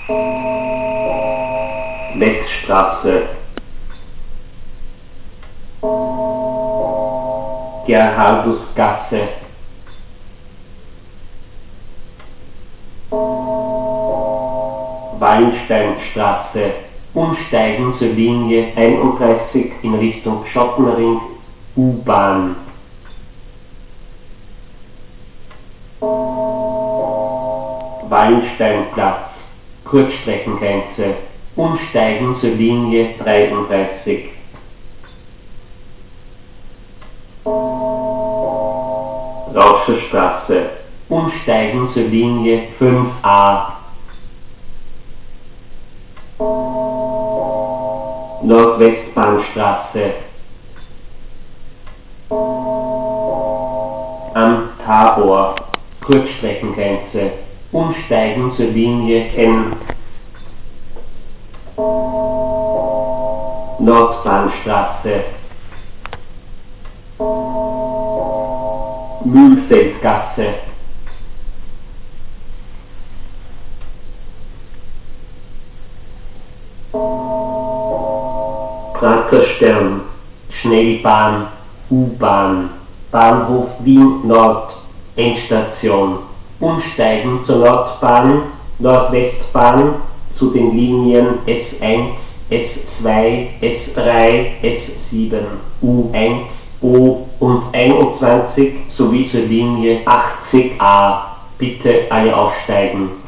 Wetzstraße, Gerhardusgasse, Wallensteinstraße, umsteigen zur Linie 31 in Richtung Schottenring, U-Bahn. Wallensteinplatz, Kurzstreckengrenze, umsteigen zur Linie 33. Rauscherstraße, umsteigen zur Linie 5a. Nordwestbahnstraße, am Tabor, Kurzstreckengrenze, umsteigen zur Linie N. Nordbahnstraße, Mühlfeldgasse, Praterstern, Schnellbahn, U-Bahn, Bahnhof Wien Nord, Endstation, umsteigen zur Nordbahn, Nordwestbahn zu den Linien S1, S2, S3, S7, U1, O und 21 sowie zur Linie 80a. Bitte alle aussteigen.